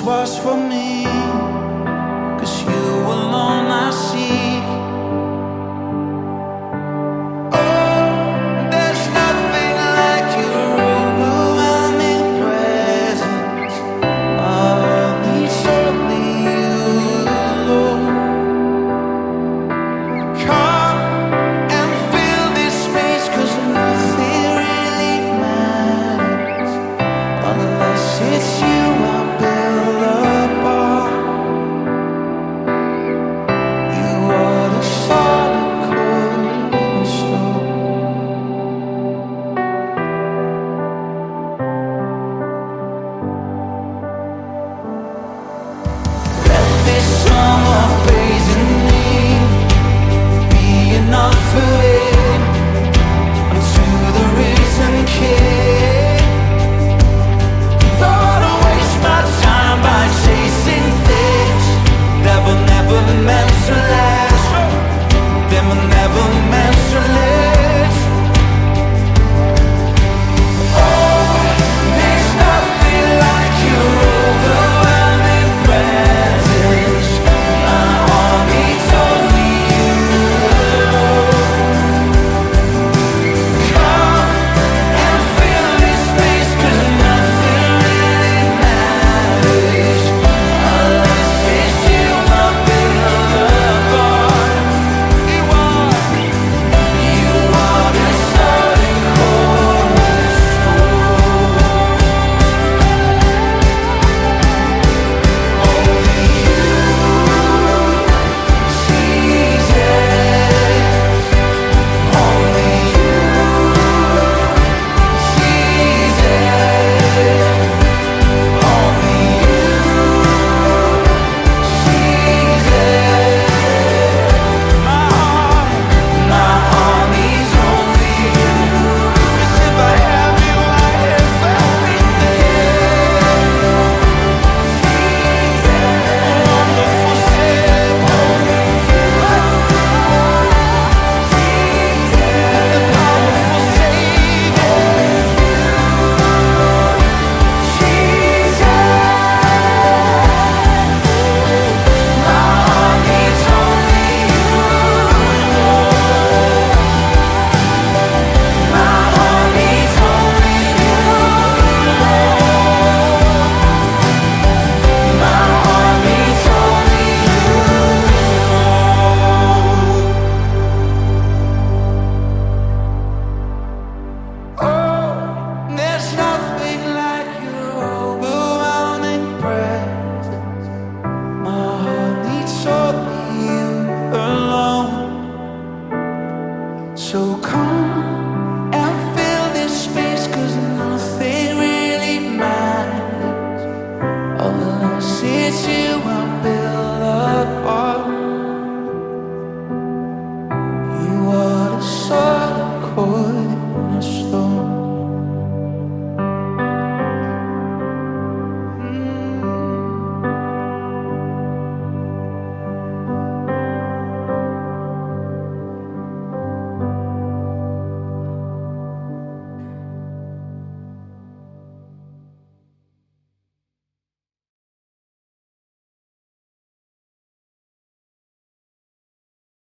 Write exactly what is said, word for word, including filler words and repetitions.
was for me, 'cause you alone I seek. Oh, there's nothing like your overwhelming presence. My heart needs only you alone. Come and fill this space, 'cause nothing really matters unless it's you I build upon. You are the solid cornerstone. Let this song of praise in me be enough for it unto the risen King. Thought I waste my time by chasing things that were never meant to last, that were never meant to last. Oh, there's nothing like your overwhelming presence. My heart needs only you alone. Come and fill this space, 'cause nothing really matters unless it's you I build upon. You are, you are the solid cornerstone. Only you, Jesus. Only you, Jesus. Only you, Jesus. My heart, my heart needs only you. 'Cause if I have you, I have everything. Wonderful Savior, the powerful Savior, Jesus. My heart needs only you. My heart needs only you. My heart needs only you. Oh, there's nothing like your overwhelming presence. My heart needs only you alone. So come